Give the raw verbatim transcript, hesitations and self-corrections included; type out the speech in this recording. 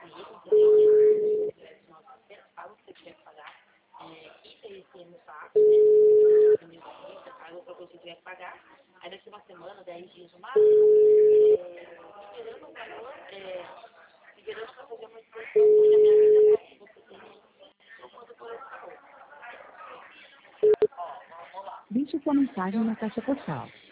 entendeu? Você paga o que você tiver que pagar. É, I P C no saco, né? Você paga o que você tiver que pagar. Aí daqui uma semana, dez dias no máximo, é, liberando um valor, é, liberando para fazer uma exposição da minha vida para que você tenha eu mando por esse valor. Deixe sua mensagem na caixa postal.